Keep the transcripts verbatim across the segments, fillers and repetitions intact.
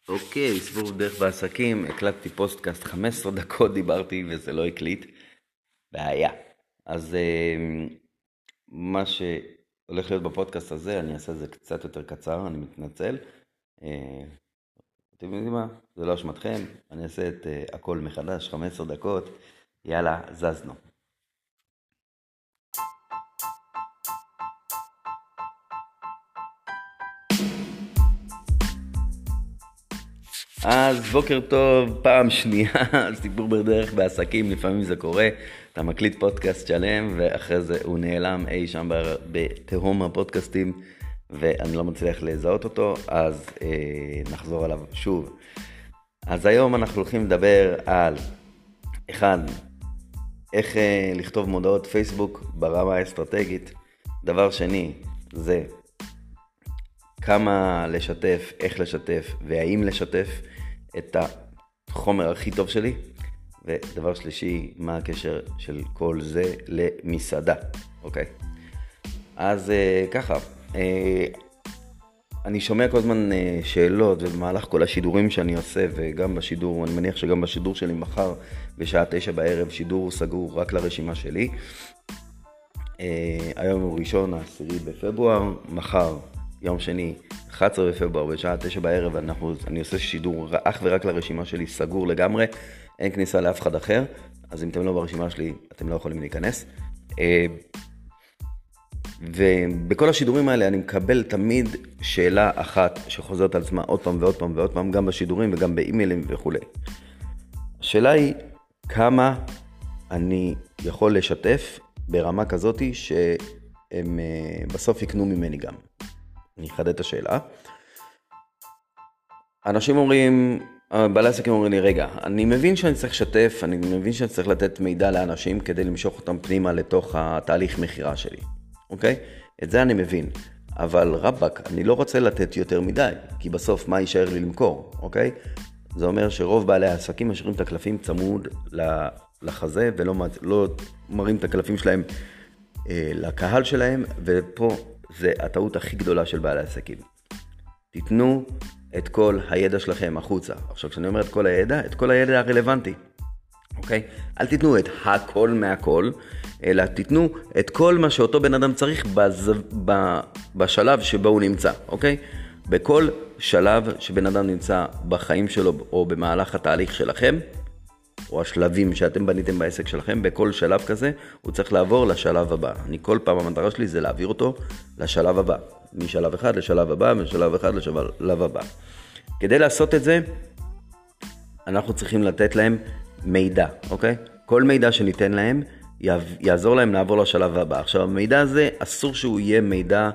אוקיי, סיפור דרך בעסקים, הקלטתי פוסטקאסט, חמש עשרה דקות דיברתי וזה לא הקליט. בעיה. אז אה, מה שהולך להיות בפודקאסט הזה, אני אעשה את זה קצת יותר קצר, אני מתנצל. אה, אתם יודעים מה? זה לא אשמתכם, אני אעשה את אה, הכל מחדש, חמש עשרה דקות. יאללה, זזנו. אז בוקר טוב, פעם שנייה, סיפור בדרך בעסקים, לפעמים זה קורה, אתה מקליט פודקאסט שלם ואחרי זה הוא נעלם אי שם בתהום הפודקאסטים ואני לא מצליח לזהות אותו, אז אה, נחזור עליו שוב. אז היום אנחנו הולכים לדבר על, אחד, איך אה, לכתוב מודעות פייסבוק ברמה האסטרטגית. דבר שני, זה כמה לשתף, איך לשתף והאם לשתף את החומר הכי טוב שלי. ודבר שלישי, מה הקשר של כל זה למסעדה, אוקיי? אז אה, ככה, אה, אני שומע כל הזמן אה, שאלות, ובמהלך כל השידורים שאני עושה, וגם בשידור, אני מניח שגם בשידור שלי מחר, בשעה תשע בערב, שידור סגור רק לרשימה שלי. אה, היום הוא ראשון, העשירי בפברואר, מחר, יום שני, אחד עשר בפברואר, בשעה תשע בערב, אנחנו, אני עושה שידור אך ורק לרשימה שלי, סגור לגמרי, אין כניסה לאף אחד אחר, אז אם אתם לא ברשימה שלי, אתם לא יכולים להיכנס. ובכל השידורים האלה אני מקבל תמיד שאלה אחת שחוזרת על עצמה עוד פעם ועוד פעם ועוד פעם, גם בשידורים וגם באימיילים וכו'. השאלה היא, כמה אני יכול לשתף ברמה כזאת שהם בסוף יקנו ממני גם. אני אחדד את השאלה. אנשים אומרים, בעלי עסקים אומרים לי, רגע, אני מבין שאני צריך לשתף, אני מבין שאני צריך לתת מידע לאנשים כדי למשוך אותם פנימה לתוך התהליך מחירה שלי. אוקיי? את זה אני מבין. אבל רבק, אני לא רוצה לתת יותר מדי, כי בסוף מה יישאר לי למכור, אוקיי? זה אומר שרוב בעלי העסקים משאירים את הקלפים צמוד לחזה, ולא לא מראים את הקלפים שלהם אה, לקהל שלהם, ופה זה הטעות הכי גדולה של בעלי העסקים. תיתנו את כל הידע שלכם החוצה. עכשיו, כשאני אומר את כל הידע, את כל הידע הרלוונטי. אוקיי? אל תיתנו את הכל מהכל, אלא תיתנו את כל מה שאותו בן אדם צריך בז... ב... בשלב שבו הוא נמצא. אוקיי? בכל שלב שבן אדם נמצא בחיים שלו, או במהלך התהליך שלכם, או השלבים שאתם בניתם בעסק שלכם, בכל שלב כזה הוא צריך לעבור לשלב הבא. אני כל פעם המטרה שלי זה להעביר אותו לשלב הבא. משלב אחד לשלב הבא, משלב אחד לשלב הבא. כדי לעשות את זה, אנחנו צריכים לתת להם מידע, אוקיי? כל מידע שניתן להם יעזור להם לעבור לשלב הבא. עכשיו, המידע הזה אסור שהוא יהיה מידע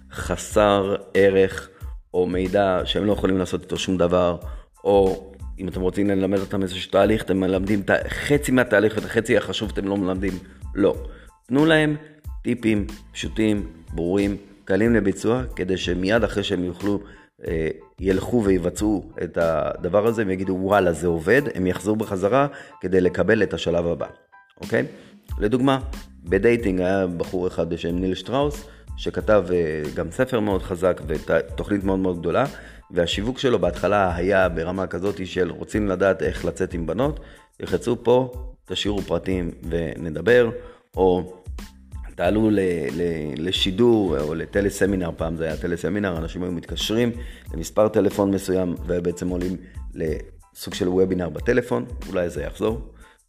חסר ערך, או מידע שהם לא יכולים לעשות איתו שום דבר, או אם אתם רוצים ללמד אותם איזשהו תהליך, אתם מלמדים חצי מהתהליך ואת החצי החשוב אתם לא מלמדים. לא. תנו להם טיפים פשוטים, ברורים, קלים לביצוע, כדי שמיד אחרי שהם יוכלו, אה, ילכו ויבצעו את הדבר הזה, הם יגידו וואלה זה עובד, הם יחזרו בחזרה כדי לקבל את השלב הבא. אוקיי? לדוגמה, בדייטינג היה בחור אחד בשם ניל שטראוס, שכתב אה, גם ספר מאוד חזק ותוכנית מאוד מאוד גדולה, והשיווק שלו בהתחלה היה ברמה כזאת של רוצים לדעת איך לצאת עם בנות, יחצו פה, תשאירו פרטים ונדבר, או תעלו ל, ל, לשידור או לטלסמינר, פעם זה היה טלסמינר, אנשים היו מתקשרים למספר טלפון מסוים ובעצם עולים לסוג של וובינר בטלפון, אולי זה יחזור,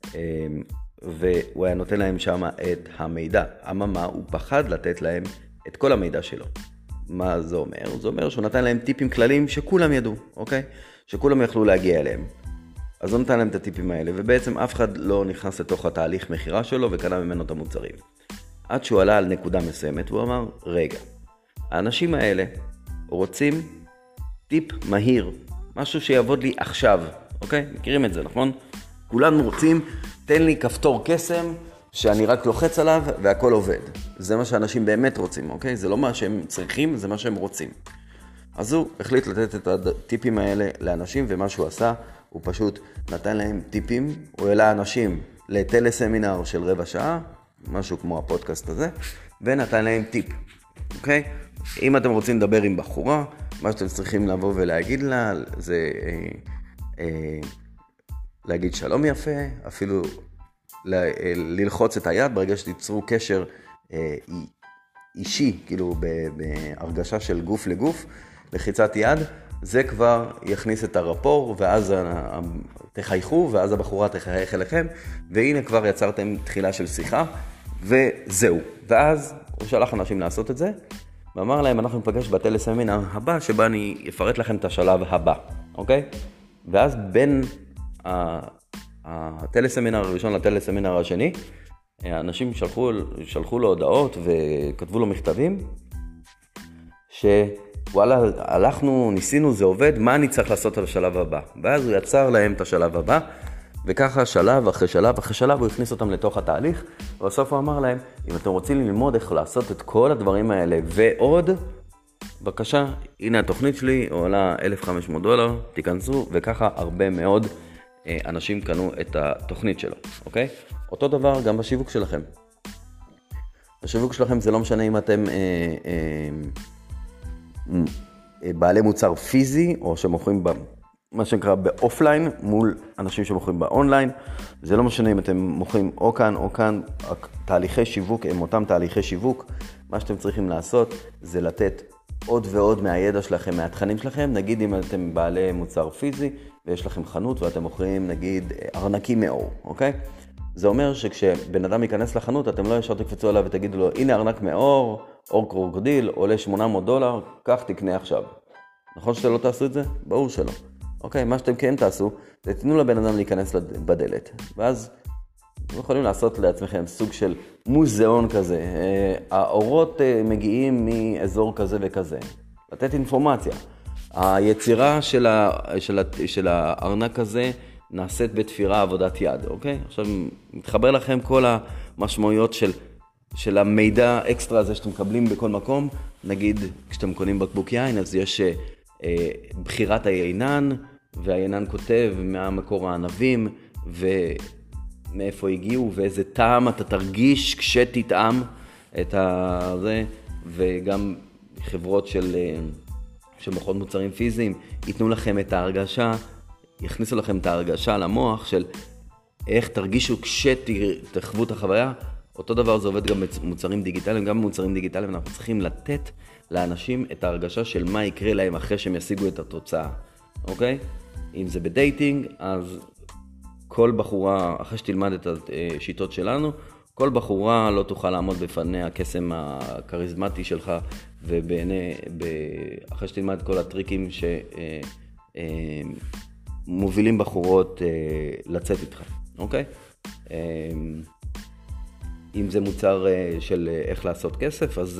והוא היה נותן להם שם את המידע. אממה, הוא פחד לתת להם את כל המידע שלו. מה זה אומר? זה אומר שהוא נתן להם טיפים כלליים שכולם ידעו, אוקיי? שכולם יכלו להגיע אליהם. אז הוא נתן להם את הטיפים האלה, ובעצם אף אחד לא נכנס לתוך התהליך מחירה שלו וקנה ממנו את המוצרים. עד שהוא עלה על נקודה מסוימת, הוא אמר, רגע, האנשים האלה רוצים טיפ מהיר, משהו שיעבוד לי עכשיו, אוקיי? מכירים את זה, נכון? כולנו רוצים, תן לי כפתור קסם, שאני רק לוחץ עליו והכל עובד. זה מה שאנשים באמת רוצים, אוקיי? זה לא מה שהם צריכים, זה מה שהם רוצים. אז הוא החליט לתת את הטיפים האלה לאנשים, ומה שהוא עשה, הוא פשוט נתן להם טיפים, הוא העלה אנשים לטלסמינר של רבע שעה, משהו כמו הפודקאסט הזה, ונתן להם טיפ. אוקיי? אם אתם רוצים לדבר עם בחורה, מה שאתם צריכים לבוא ולהגיד לה, זה אה, אה, להגיד שלום יפה, אפילו ל, אה, ללחוץ את היד ברגע שתיצרו קשר אה, אישי, כאילו בהרגשה של גוף לגוף, לחיצת יד, זה כבר יכניס את הרפור, ואז תחייכו, ואז הבחורה תחייך אליכם, והנה כבר יצרתם תחילה של שיחה, וזהו. ואז הוא שלח אנשים לעשות את זה, ואמר להם, אנחנו נפגש בטלסמינר הבא, שבה אני אפרט לכם את השלב הבא, אוקיי? ואז בין הטלסמינר הראשון לטלסמינר השני, האנשים שלחו, שלחו לו הודעות וכתבו לו מכתבים, שוואלה, הלכנו, ניסינו, זה עובד, מה אני צריך לעשות על השלב הבא? ואז הוא יצר להם את השלב הבא, וככה שלב אחרי שלב אחרי שלב הוא הכניס אותם לתוך התהליך, ובסוף הוא אמר להם, אם אתם רוצים ללמוד איך לעשות את כל הדברים האלה ועוד, בבקשה, הנה התוכנית שלי, עולה אלף וחמש מאות דולר, תיכנסו, וככה הרבה מאוד אנשים קנו את התוכנית שלו, אוקיי? אותו דבר גם בשיווק שלכם. בשיווק שלכם זה לא משנה אם אתם אה, אה, אה, בעלי מוצר פיזי, או שמוכרים ב, מה שנקרא באופליין, מול אנשים שמוכרים באונליין. זה לא משנה אם אתם מוכרים או כאן או כאן, תהליכי שיווק הם אותם תהליכי שיווק. מה שאתם צריכים לעשות זה לתת עוד ועוד מהידע שלכם, מהתכנים שלכם. נגיד אם אתם בעלי מוצר פיזי, ויש לכם חנות ואתם מוכרים נגיד ארנקים מאור, אוקיי? זה אומר שכשבן אדם ייכנס לחנות, אתם לא ישר תקפצו עליו ותגידו לו, הנה ארנק מאור, אור קרוקודיל, עולה שמונה מאות דולר, קח תקנה עכשיו. נכון שאתם לא תעשו את זה? ברור שלא. אוקיי, מה שאתם כן תעשו, זה תתנו לבן אדם להיכנס בדלת. ואז אתם יכולים לעשות לעצמכם סוג של מוזיאון כזה. האורות מגיעים מאזור כזה וכזה. לתת אינפורמציה. היצירה של, ה, של, ה, של הארנק הזה נעשית בתפירה עבודת יד, אוקיי? עכשיו מתחבר לכם כל המשמעויות של, של המידע אקסטרה הזה שאתם מקבלים בכל מקום. נגיד, כשאתם קונים בקבוק יין, אז יש אה, בחירת היינן, והיינן כותב מהמקור הענבים, ומאיפה הגיעו, ואיזה טעם אתה תרגיש כשתטעם את זה, וגם חברות של... שמוכרות מוצרים פיזיים, ייתנו לכם את ההרגשה, יכניסו לכם את ההרגשה למוח של איך תרגישו כשתחוו את החוויה. אותו דבר זה עובד גם במוצרים דיגיטליים, גם במוצרים דיגיטליים אנחנו צריכים לתת לאנשים את ההרגשה של מה יקרה להם אחרי שהם ישיגו את התוצאה, אוקיי? אם זה בדייטינג, אז כל בחורה, אחרי שתלמד את השיטות שלנו, כל בחורה לא תוכל לעמוד בפניה הקסם הקריזמטי שלך, ובעיני, אחרי שתלמד כל הטריקים שמובילים בחורות לצאת איתך, אוקיי? אם זה מוצר של איך לעשות כסף, אז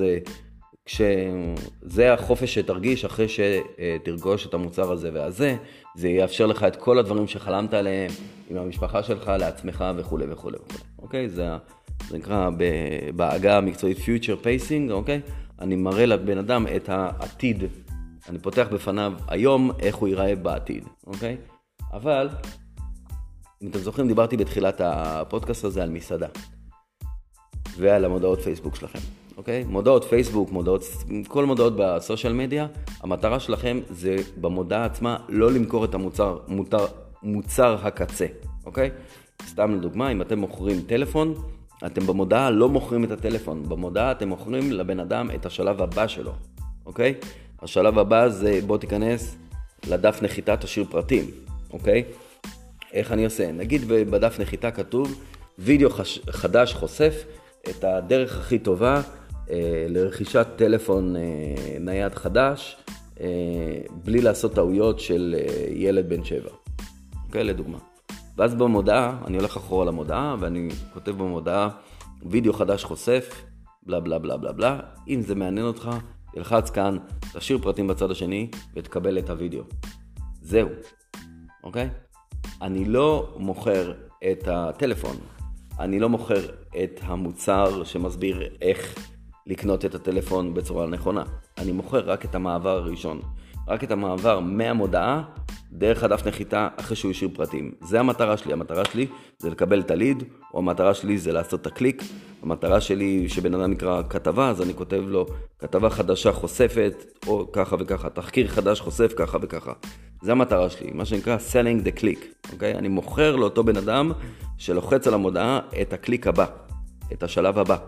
כשזה החופש שתרגיש אחרי שתרגוש את המוצר הזה והזה, זה יאפשר לך את כל הדברים שחלמת עליהם עם המשפחה שלך, לעצמך וכו' וכו' וכו'. אוקיי? זה, זה נקרא בעגה המקצועית future pacing, אוקיי? אני מראה לבן אדם את העתיד. אני פותח בפניו היום איך הוא ייראה בעתיד, אוקיי? אבל, אם אתם זוכרים, דיברתי בתחילת הפודקאסט הזה על מסעדה. ועל המודעות פייסבוק שלכם, אוקיי? מודעות פייסבוק, מודעות, כל מודעות בסושיאל מדיה, המטרה שלכם זה במודעה עצמה לא למכור את המוצר, מוצר, מוצר הקצה, אוקיי? סתם לדוגמה, אם אתם מוכרים טלפון, אתם במודעה לא מוכרים את הטלפון, במודעה אתם מוכרים לבן אדם את השלב הבא שלו, אוקיי? השלב הבא זה בוא תיכנס לדף נחיתה, תשאיר פרטים, אוקיי? איך אני עושה? נגיד בדף נחיתה כתוב, וידאו חדש חושף את הדרך הכי טובה אה, לרכישת טלפון אה, נייד חדש, אה, בלי לעשות טעויות של אה, ילד בן שבע. אוקיי, לדוגמה. ואז במודעה, אני הולך אחורה למודעה, ואני כותב במודעה, וידאו חדש חושף, בלה בלה בלה בלה בלה. אם זה מעניין אותך, תלחץ כאן, תשאיר פרטים בצד השני, ותקבל את הוידאו. זהו. אוקיי? אני לא מוכר את הטלפון. אני לא מוכר את המוצר שמסביר איך לקנות את הטלפון בצורה נכונה. אני מוכר רק את המעבר הראשון. רק את המעבר מהמודעה דרך הדף נחיתה אחרי שהוא השאיר פרטים. זה המטרה שלי. המטרה שלי זה לקבל את הליד, או המטרה שלי זה לעשות את הקליק. המטרה שלי שבן אדם נקרא כתבה, אז אני כותב לו כתבה חדשה חושפת, או ככה וככה, תחקיר חדש חושף ככה וככה. זה המטרה שלי, מה שנקרא selling the click, אוקיי? אני מוכר לאותו בן אדם שלוחץ על המודעה את הקליק הבא, את השלב הבא.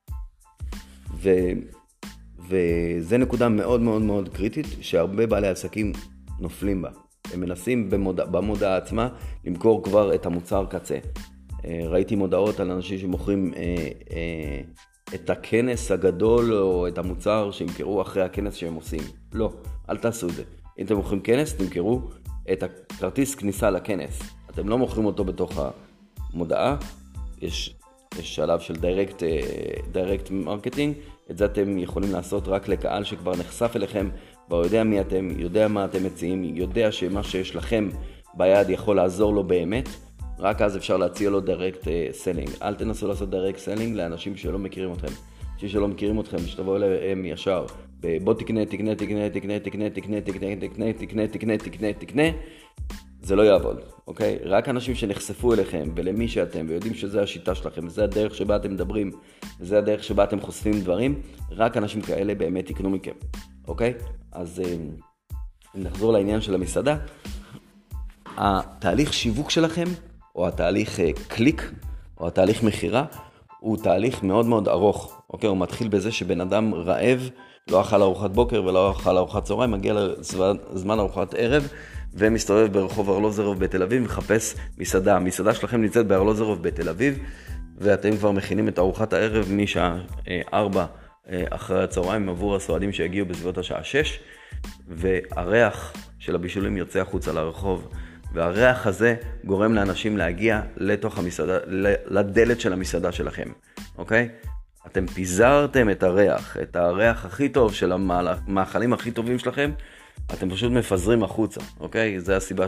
ו... וזה נקודה מאוד מאוד מאוד קריטית, שהרבה בעלי עסקים נופלים בה. הם מנסים במודע... במודעה עצמה למכור כבר את המוצר קצה. ראיתי מודעות על אנשים שמוכרים אה, אה, את הכנס הגדול או את המוצר שימכרו אחרי הכנס שהם עושים. לא, אל תעשו את זה. אם אתם מוכרים כנס, תמכרו את הכרטיס כניסה לכנס. אתם לא מוכרים אותו בתוך המודעה. יש, יש שלב של direct, direct marketing. את זה אתם יכולים לעשות רק לקהל שכבר נחשף אליכם, כבר יודע מי אתם, יודע מה אתם מציעים, יודע שמה שיש לכם ביד יכול לעזור לו באמת. רק אז אפשר להציע לו direct selling. אל תנסו לעשות direct selling לאנשים שלא מכירים אתכם. אנשים שלא מכירים אתכם, שתבואו אליהם ישר. בוא תקנה, תקנה, תקנה, תקנה, תקנה, תקנה, תקנה, תקנה, תקנה, תקנה, תקנה, תקנה. זה לא יעבוד, אוקיי? רק אנשים שנחשפו אליכם ולמי שאתם ויודעים שזה השיטה שלכם, וזה הדרך שבה אתם מדברים, וזה הדרך שבה אתם חושפים דברים, רק אנשים כאלה באמת יקנו מכם, אוקיי? אז נחזור לעניין של המסעדה. התהליך שיווק שלכם, או התהליך קליק, או התהליך מחירה, הוא תהליך מאוד מאוד ארוך, אוקיי? הוא מתחיל בזה שבן אדם רעב, לא אכל ארוחת בוקר ולא אכל ארוחת צהריים, מגיע לזמן ארוחת ערב, ומסתובב ברחוב ארלוזורוב בתל אביב, מחפש מסעדה. המסעדה שלכם נמצאת בארלוזורוב בתל אביב, ואתם כבר מכינים את ארוחת הערב משעה ארבע אחרי הצהריים עבור הסועדים שיגיעו בסביבות השעה שש, והריח של הבישולים יוצא החוצה לרחוב, והריח הזה גורם לאנשים להגיע לתוך המסעדה, לדלת של המסעדה שלכם, אוקיי? אתם פיזרתם את הריח, את הריח הכי טוב של המאכלים הכי טובים שלכם, אתם פשוט מפזרים החוצה, אוקיי? זה הסיבה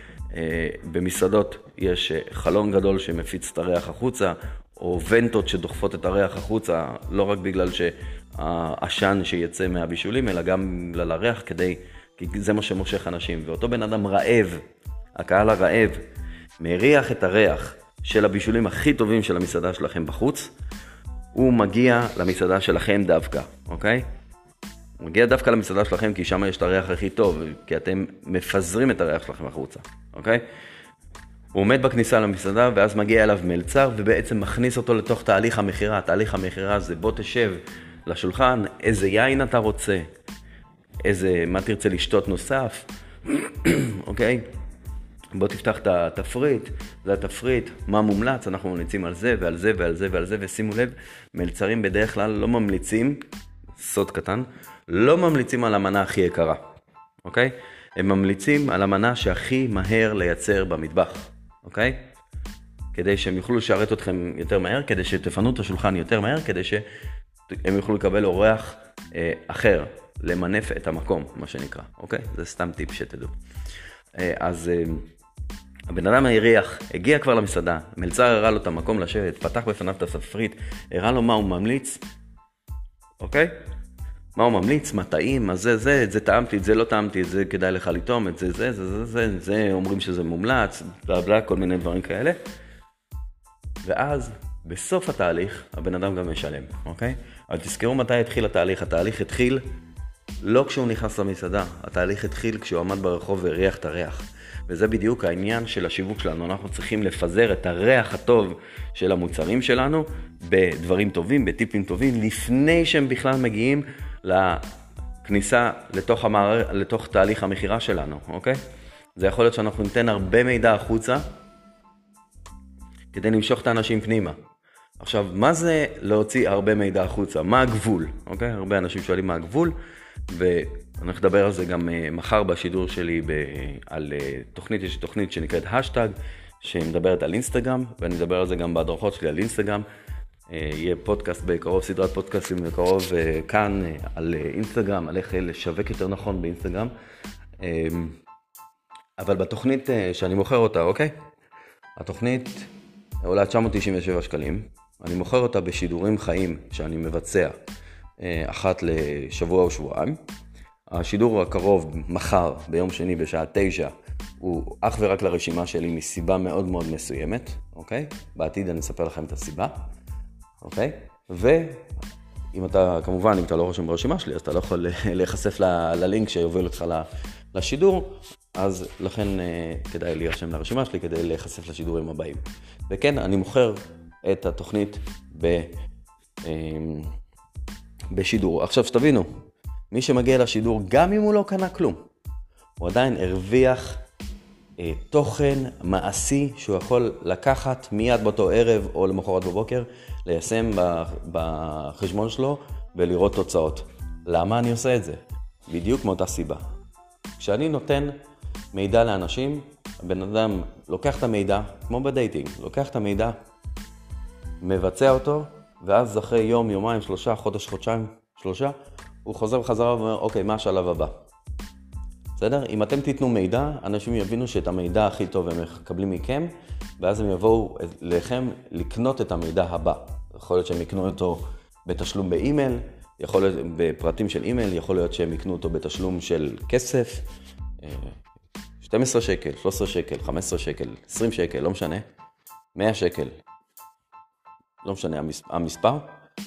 שבמסעדות יש חלון גדול שמפיץ את הריח החוצה, או ונטות שדוחפות את הריח החוצה, לא רק בגלל שהעשן שיצא מהבישולים, אלא גם בגלל הריח, כדי, כי זה מה שמושך אנשים. ואותו בן אדם רעב, הקהל הרעב, מריח את הריח של הבישולים הכי טובים של המסעדה שלכם בחוץ, הוא מגיע למסעדה שלכם דווקא, אוקיי? הוא מגיע דווקא למסעדה שלכם כי שם יש את הריח הכי טוב, כי אתם מפזרים את הריח שלכם החוצה, אוקיי? הוא עומד בכניסה למסעדה ואז מגיע אליו מלצר ובעצם מכניס אותו לתוך תהליך המחירה. תהליך המחירה זה בוא תשב לשולחן, איזה יין אתה רוצה, איזה, מה תרצה לשתות נוסף, אוקיי? בוא תפתח את התפריט, זה התפריט, מה מומלץ, אנחנו ממליצים על זה ועל זה ועל זה ועל זה, ושימו לב, מלצרים בדרך כלל לא ממליצים, סוד קטן, לא ממליצים על המנה הכי יקרה, אוקיי? הם ממליצים על המנה שהכי מהר לייצר במטבח, אוקיי? כדי שהם יוכלו לשרת אתכם יותר מהר, כדי שתפנו את השולחן יותר מהר, כדי שהם יוכלו לקבל אורח אה, אחר, למנף את המקום, מה שנקרא, אוקיי? זה סתם טיפ שתדעו. אה, אז אה, הבן אדם היריח הגיע כבר למסעדה, מלצר הראה לו את המקום לשבת, פתח בפניו את הספרית, הראה לו מה הוא ממליץ, אוקיי? מה הוא ממליץ, מה טעים, מה זה, זה, את זה טעמתי, את זה לא טעמתי, את זה כדאי לך לטעום, את זה, זה, זה, זה, זה, זה, אומרים שזה מומלץ, בלה בלה, כל מיני דברים כאלה. ואז, בסוף התהליך, הבן אדם גם משלם, אוקיי? אבל תזכרו מתי התחיל התהליך. התהליך התחיל לא כשהוא נכנס למסעדה, התהליך התחיל כשהוא עמד ברחוב והריח את הריח. וזה בדיוק העניין של השיווק שלנו. אנחנו צריכים לפזר את הריח הטוב של המוצרים שלנו בדברים טובים, בטיפים טובים, לפני שהם בכלל מגיעים לכניסה לתוך, המער... לתוך תהליך המחירה שלנו, אוקיי? זה יכול להיות שאנחנו ניתן הרבה מידע החוצה כדי למשוך את האנשים פנימה. עכשיו, מה זה להוציא הרבה מידע החוצה? מה הגבול? אוקיי? הרבה אנשים שואלים מה הגבול, ואני אדבר על זה גם מחר בשידור שלי ב... על תוכנית, יש תוכנית שנקראת השטג, שמדברת על אינסטגרם, ואני אדבר על זה גם בהדרכות שלי על אינסטגרם. יהיה פודקאסט בקרוב, סדרת פודקאסטים בקרוב כאן על אינסטגרם, על איך לשווק יותר נכון באינסטגרם. אבל בתוכנית שאני מוכר אותה, אוקיי? התוכנית עולה תשע מאות תשעים ושבע שקלים. אני מוכר אותה בשידורים חיים שאני מבצע אחת לשבוע או שבועיים. השידור הקרוב מחר, ביום שני בשעה תשע, הוא אך ורק לרשימה שלי מסיבה מאוד מאוד מסוימת, אוקיי? בעתיד אני אספר לכם את הסיבה, אוקיי? ואם אתה, כמובן, אם אתה לא רושם ברשימה שלי, אז אתה לא יכול להיחשף ל- ללינק שיוביל אותך לשידור, אז לכן כדאי להירשם לרשימה שלי כדי להיחשף לשידורים הבאים. וכן, אני מוכר את התוכנית ב, בשידור. עכשיו שתבינו, מי שמגיע לשידור, גם אם הוא לא קנה כלום, הוא עדיין הרוויח אה, תוכן מעשי שהוא יכול לקחת מיד באותו ערב או למחרת בבוקר, ליישם בחשבון שלו ולראות תוצאות. למה אני עושה את זה? בדיוק מאותה סיבה. כשאני נותן מידע לאנשים, הבן אדם לוקח את המידע, כמו בדייטינג, לוקח את המידע, מבצע אותו, ואז אחרי יום, יומיים, שלושה, חודש, חודשיים, שלושה, הוא חוזר בחזרה ואומר, אוקיי, מה השלב הבא? בסדר? אם אתם תיתנו מידע, אנשים יבינו שאת המידע הכי טוב הם מקבלים מכם, ואז הם יבואו לכם לקנות את המידע הבא. יכול להיות שהם יקנו אותו בתשלום באימייל, יכול להיות בפרטים של אימייל, יכול להיות שהם יקנו אותו בתשלום של כסף, שתים עשרה שקל, שלוש עשרה שקל, חמש עשרה שקל, עשרים שקל, לא משנה, מאה שקל, לא משנה המספר.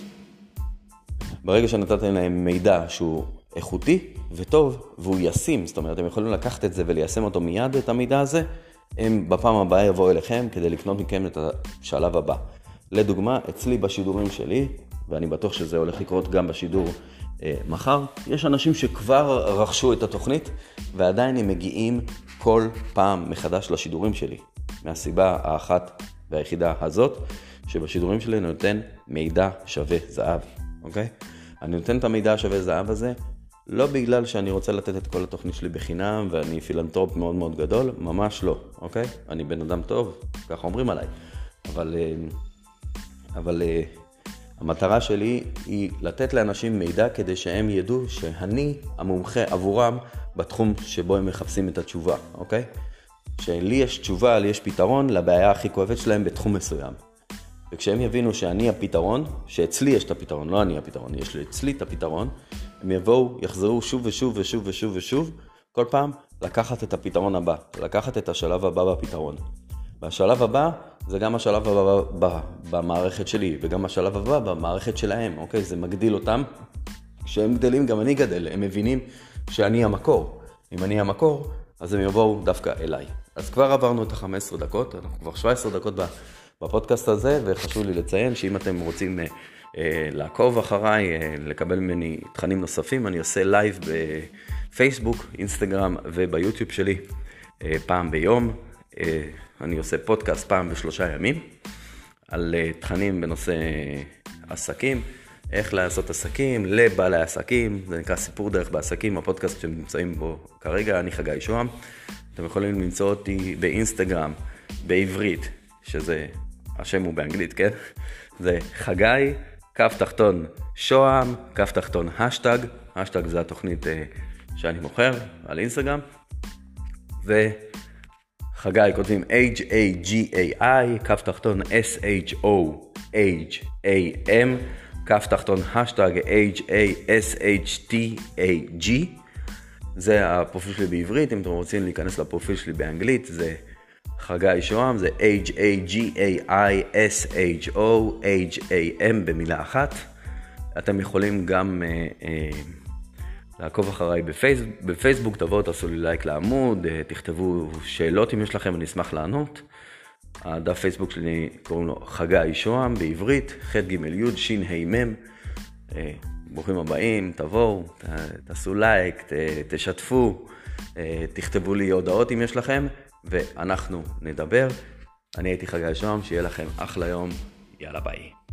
ברגע שנתתם להם מידע שהוא איכותי וטוב והוא ישים, זאת אומרת, הם יכולים לקחת את זה וליישם אותו מיד, את המידע הזה, הם בפעם הבאה יבואו אליכם כדי לקנות מכם את השלב הבא. לדוגמה, אצלי בשידורים שלי, ואני בטוח שזה הולך לקרות גם בשידור אה, מחר, יש אנשים שכבר רכשו את התוכנית, ועדיין הם מגיעים כל פעם מחדש לשידורים שלי. מהסיבה האחת והיחידה הזאת, שבשידורים שלי אני נותן מידע שווה זהב, אוקיי? אני נותן את המידע השווה זהב הזה, לא בגלל שאני רוצה לתת את כל התוכנית שלי בחינם, ואני פילנטרופ מאוד מאוד גדול, ממש לא, אוקיי? אני בן אדם טוב, ככה אומרים עליי. אבל, אבל המטרה שלי היא לתת לאנשים מידע כדי שהם ידעו שאני המומחה עבורם בתחום שבו הם מחפשים את התשובה, אוקיי? שלי יש תשובה, לי יש פתרון לבעיה הכי כואבת שלהם בתחום מסוים. וכשהם יבינו שאני הפתרון, שאצלי יש את הפתרון, לא אני הפתרון, יש לי אצלי את הפתרון, הם יבואו, יחזרו שוב ושוב ושוב ושוב ושוב, כל פעם לקחת את הפתרון הבא, לקחת את השלב הבא בפתרון. והשלב הבא זה גם השלב הבא במערכת שלי, וגם השלב הבא במערכת שלהם, אוקיי? זה מגדיל אותם. כשהם גדלים, גם אני גדל, הם מבינים שאני המקור. אם אני המקור, אז הם יבואו דווקא אליי. אז כבר עברנו את ה-חמש עשרה דקות, אנחנו כבר שבע עשרה דקות בפודקאסט הזה, וחשוב לי לציין שאם אתם רוצים אה, לעקוב אחריי, אה, לקבל ממני תכנים נוספים, אני עושה לייב בפייסבוק, אינסטגרם וביוטיוב שלי אה, פעם ביום. אה, אני עושה פודקאסט פעם בשלושה ימים על אה, תכנים בנושא עסקים, איך לעשות עסקים לבעלי עסקים, זה נקרא סיפור דרך בעסקים, הפודקאסט שנמצאים בו כרגע, אני חגי שוהם. אתם יכולים למצוא אותי באינסטגרם, בעברית, שזה, השם הוא באנגלית, כן? זה חגי, כף תחתון שוהם, כף תחתון השטג, השטג זה התוכנית אה, שאני מוכר על אינסטגרם, וחגי כותבים H A G A I, כף תחתון S H O H A M, כף תחתון השטג H A S H T A G, זה הפרופיל שלי בעברית. אם אתם רוצים להיכנס לפרופיל שלי באנגלית, זה חגי שוהם, זה H A G A I S H O H A M במילה אחת. אתם יכולים גם אה, אה, לעקוב אחריי בפייס, בפייסבוק, תבואו, תעשו לי לייק לעמוד, אה, תכתבו שאלות אם יש לכם, אני אשמח לענות. הדף פייסבוק שלי קוראים לו חגי שוהם בעברית, ח' ג' י' ש' ה' מ'. אה, ברוכים הבאים, תבואו, ת, תעשו לייק, ת, תשתפו, אה, תכתבו לי הודעות אם יש לכם, ואנחנו נדבר. אני הייתי חגי שוהם, שיהיה לכם אחלה יום, יאללה ביי.